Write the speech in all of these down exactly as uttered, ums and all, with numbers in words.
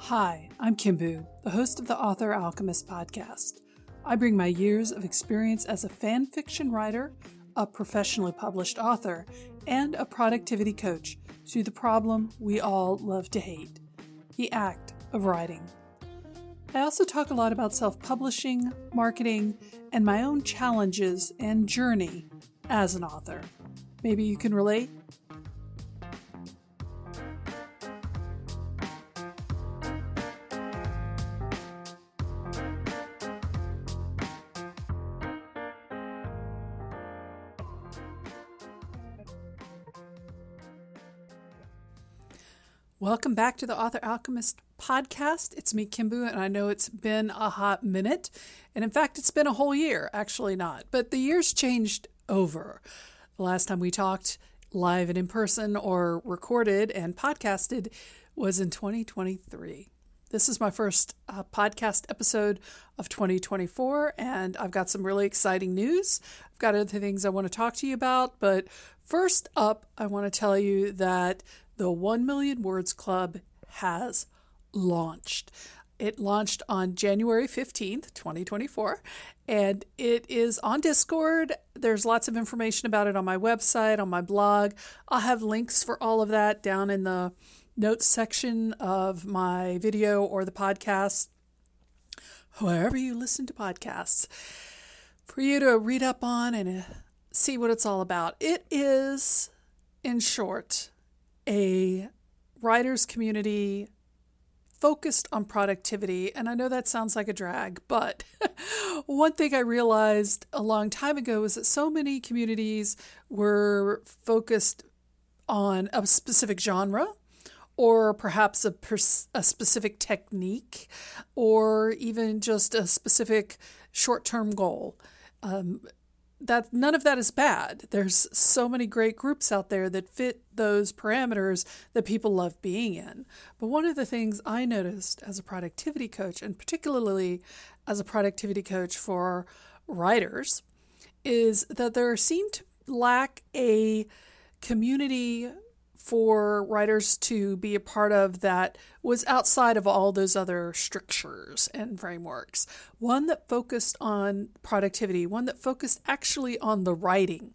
Hi, I'm Kimbu, the host of the Author Alchemist podcast. I bring my years of experience as a fan fiction writer, a professionally published author, and a productivity coach to the problem we all love to hate, the act of writing. I also talk a lot about self-publishing, marketing, and my own challenges and journey as an author. Maybe you can relate? Welcome back to the Author Alchemist podcast. It's me, Kimbu, and I know it's been a hot minute. And in fact, it's been a whole year. Actually not. But the year's changed over. The last time we talked live and in person or recorded and podcasted was in twenty twenty-three. This is my first uh, podcast episode of twenty twenty-four, and I've got some really exciting news. I've got other things I want to talk to you about. But first up, I want to tell you that the one million Words Club has launched. It launched on January fifteenth, twenty twenty-four, and it is on Discord. There's lots of information about it on my website, on my blog. I'll have links for all of that down in the notes section of my video or the podcast, wherever you listen to podcasts, for you to read up on and see what it's all about. It is, in short, a writers community focused on productivity. And I know that sounds like a drag, but one thing I realized a long time ago is that so many communities were focused on a specific genre, or perhaps a, pers- a specific technique, or even just a specific short-term goal. Um, That none of that is bad. There's so many great groups out there that fit those parameters that people love being in. But one of the things I noticed as a productivity coach, and particularly as a productivity coach for writers, is that there seemed to lack a community for writers to be a part of that was outside of all those other strictures and frameworks. One that focused on productivity, one that focused actually on the writing.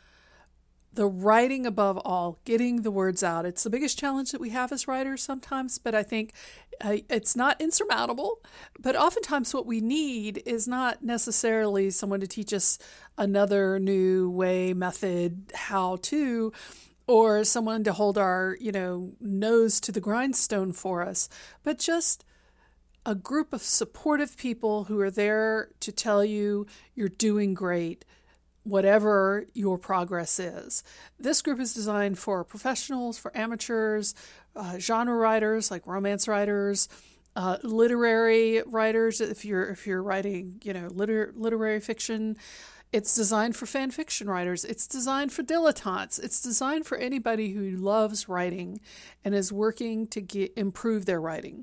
The writing above all, getting the words out. It's the biggest challenge that we have as writers sometimes, but I think uh, it's not insurmountable. But oftentimes what we need is not necessarily someone to teach us another new way, method, how to, or someone to hold our, you know, nose to the grindstone for us, but just a group of supportive people who are there to tell you you're doing great, whatever your progress is. This group is designed for professionals, for amateurs, uh, genre writers like romance writers, uh, literary writers. If you're if you're writing, you know, liter- literary fiction. It's designed for fan fiction writers. It's designed for dilettantes. It's designed for anybody who loves writing and is working to get, improve their writing.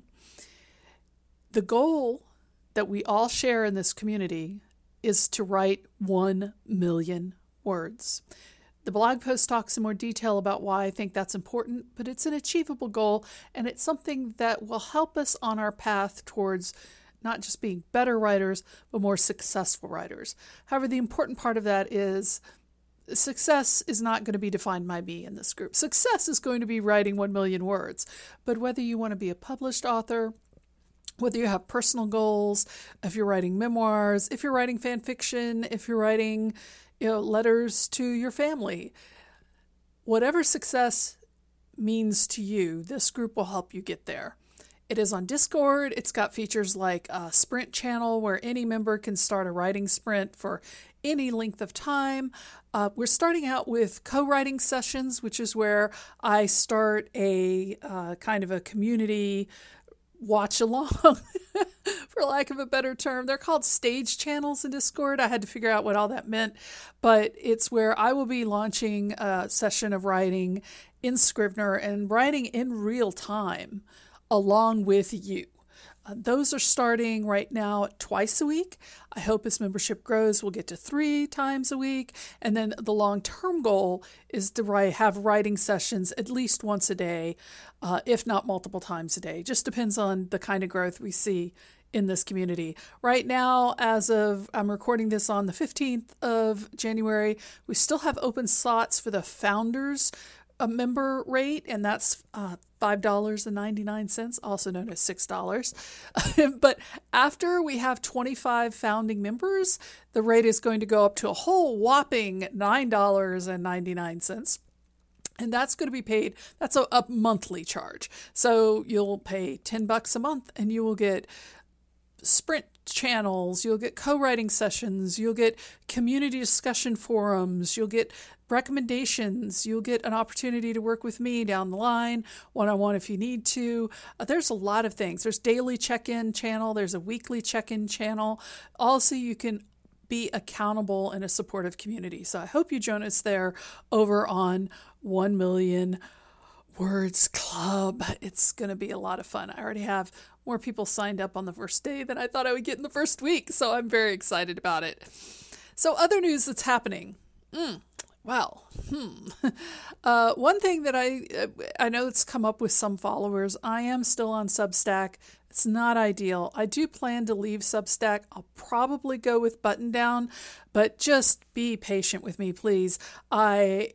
The goal that we all share in this community is to write one million words. The blog post talks in more detail about why I think that's important, but it's an achievable goal, and it's something that will help us on our path towards not just being better writers, but more successful writers. However, the important part of that is success is not going to be defined by me in this group. Success is going to be writing one million words. But whether you want to be a published author, whether you have personal goals, if you're writing memoirs, if you're writing fan fiction, if you're writing, you know, letters to your family, whatever success means to you, this group will help you get there. It is on Discord. It's got features like a sprint channel where any member can start a writing sprint for any length of time. Uh, we're starting out with co-writing sessions, which is where I start a uh, kind of a community watch along, for lack of a better term. They're called stage channels in Discord. I had to figure out what all that meant, but it's where I will be launching a session of writing in Scrivener and writing in real time along with you. Uh, those are starting right now twice a week. I hope as membership grows, we'll get to three times a week. And then the long-term goal is to write, have writing sessions at least once a day, uh, if not multiple times a day. Just depends on the kind of growth we see in this community. Right now, as of, I'm recording this on the fifteenth of January, we still have open slots for the founders a member rate, and that's uh, five dollars and ninety-nine cents, also known as six dollars. But after we have twenty-five founding members, the rate is going to go up to a whole whopping nine dollars and ninety-nine cents. And that's going to be paid, that's a, a monthly charge. So you'll pay ten bucks a month and you will get sprint channels, you'll get co-writing sessions, you'll get community discussion forums, you'll get recommendations, you'll get an opportunity to work with me down the line, one-on-one if you need to. Uh, there's a lot of things. There's daily check-in channel, there's a weekly check-in channel. Also, you can be accountable in a supportive community. So I hope you join us there over on one million Words Club. It's going to be a lot of fun. I already have more people signed up on the first day than I thought I would get in the first week, so I'm very excited about it. So other news that's happening. Mm, well, hmm. Uh, one thing that I I know it's come up with some followers, I am still on Substack. It's not ideal. I do plan to leave Substack. I'll probably go with Button Down, but just be patient with me, please. I...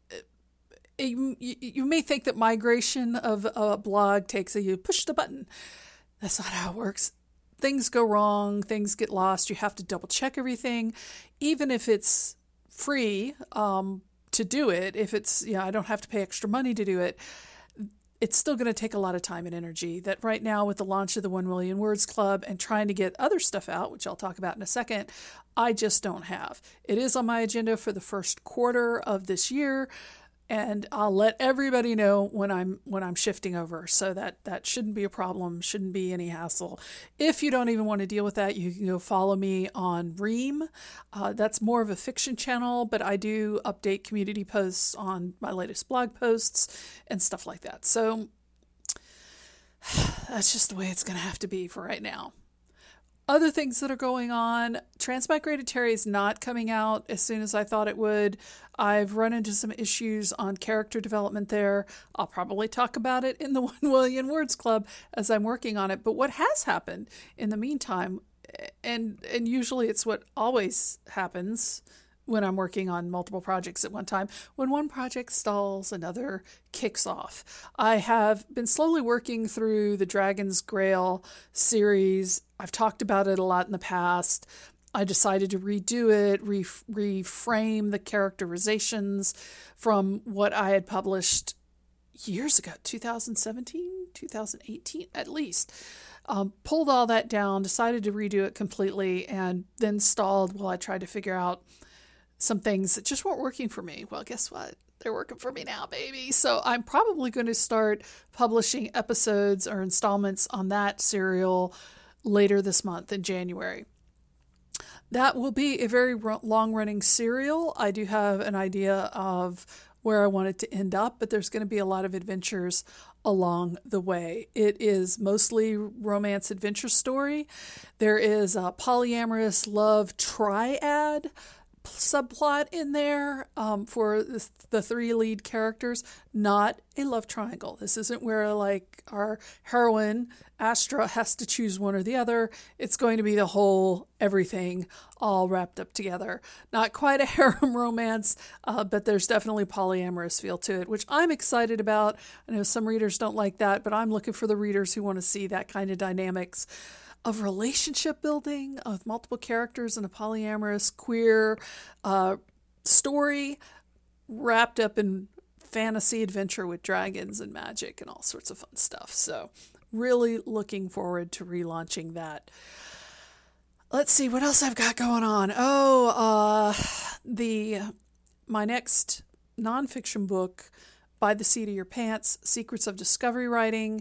You, you may think that migration of a blog takes a, you push the button. That's not how it works. Things go wrong, things get lost. You have to double check everything. Even if it's free um, to do it, if it's, yeah, I don't have to pay extra money to do it, it's still going to take a lot of time and energy. That right now with the launch of the one million Words Club and trying to get other stuff out, which I'll talk about in a second, I just don't have. It is on my agenda for the first quarter of this year. And I'll let everybody know when I'm when I'm shifting over, so that that shouldn't be a problem, shouldn't be any hassle. If you don't even want to deal with that, you can go follow me on Ream. Uh, that's more of a fiction channel, but I do update community posts on my latest blog posts and stuff like that. So that's just the way it's going to have to be for right now. Other things that are going on, Transmigrated Terry is not coming out as soon as I thought it would. I've run into some issues on character development there. I'll probably talk about it in the one million Words Club as I'm working on it. But what has happened in the meantime, and and usually it's what always happens when I'm working on multiple projects at one time, when one project stalls, another kicks off. I have been slowly working through the Dragon's Grail series. I've talked about it a lot in the past. I decided to redo it, re- reframe the characterizations from what I had published years ago, two thousand seventeen, two thousand eighteen, at least. Um, pulled all that down, decided to redo it completely, and then stalled while I tried to figure out some things that just weren't working for me. Well, guess what? They're working for me now, baby. So I'm probably going to start publishing episodes or installments on that serial later this month in January. That will be a very long-running serial. I do have an idea of where I want it to end up, but there's going to be a lot of adventures along the way. It is mostly romance adventure story. There is a polyamorous love triad subplot in there um, for the, the three lead characters, not a love triangle. This isn't where like our heroine Astra has to choose one or the other. It's going to be the whole everything all wrapped up together. Not quite a harem romance, uh, but there's definitely polyamorous feel to it, which I'm excited about. I know some readers don't like that, but I'm looking for the readers who want to see that kind of dynamics of relationship building of multiple characters in a polyamorous queer uh, story wrapped up in fantasy adventure with dragons and magic and all sorts of fun stuff. So really looking forward to relaunching that. Let's see what else I've got going on. Oh, uh, the my next nonfiction book, By the Seat of Your Pants, Secrets of Discovery Writing,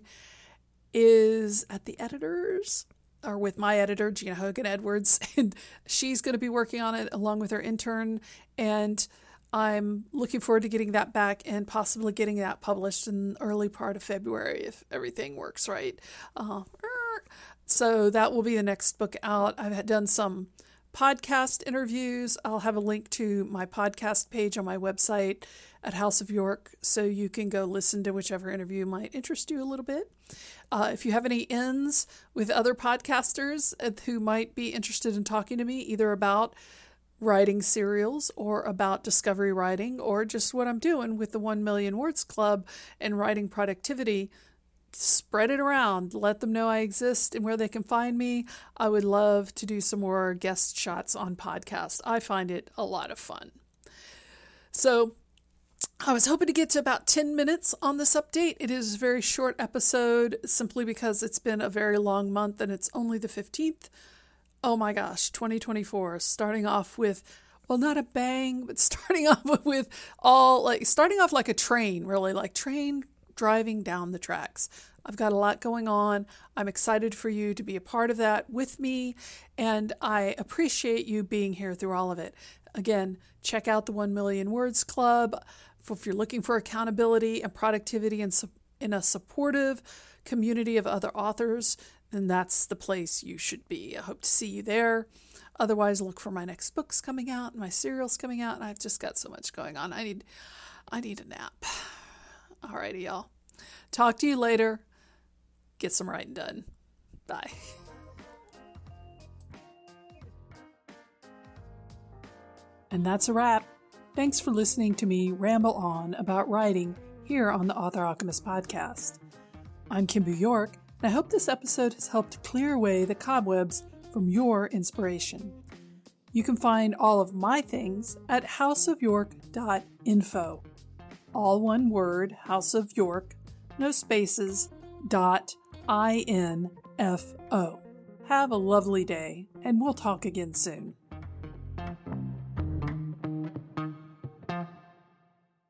is at the editors. Or with my editor, Gina Hogan Edwards, and she's going to be working on it along with her intern, and I'm looking forward to getting that back and possibly getting that published in the early part of February if everything works right. Uh, So that will be the next book out. I've done some podcast interviews. I'll have a link to my podcast page on my website at House of York, so you can go listen to whichever interview might interest you a little bit. Uh, if you have any ins with other podcasters who might be interested in talking to me, either about writing serials or about discovery writing or just what I'm doing with the one million Words Club and writing productivity, spread it around. Let them know I exist and where they can find me. I would love to do some more guest shots on podcasts. I find it a lot of fun. So I was hoping to get to about ten minutes on this update. It is a very short episode simply because it's been a very long month and it's only the fifteenth. Oh my gosh, twenty twenty-four, starting off with, well, not a bang, but starting off with all, like, starting off like a train, really, like train driving down the tracks. I've got a lot going on. I'm excited for you to be a part of that with me, and I appreciate you being here through all of it. Again, check out the one million Words Club. If you're looking for accountability and productivity and in a supportive community of other authors, then that's the place you should be. I hope to see you there. Otherwise, look for my next books coming out, my serials coming out, and I've just got so much going on. I need, I need a nap. Alrighty, y'all. Talk to you later. Get some writing done. Bye. And that's a wrap. Thanks for listening to me ramble on about writing here on the Author Alchemist podcast. I'm Kimbu York, and I hope this episode has helped clear away the cobwebs from your inspiration. You can find all of my things at house of york dot info. All one word, House of York, no spaces, dot I N F O. Have a lovely day, and we'll talk again soon.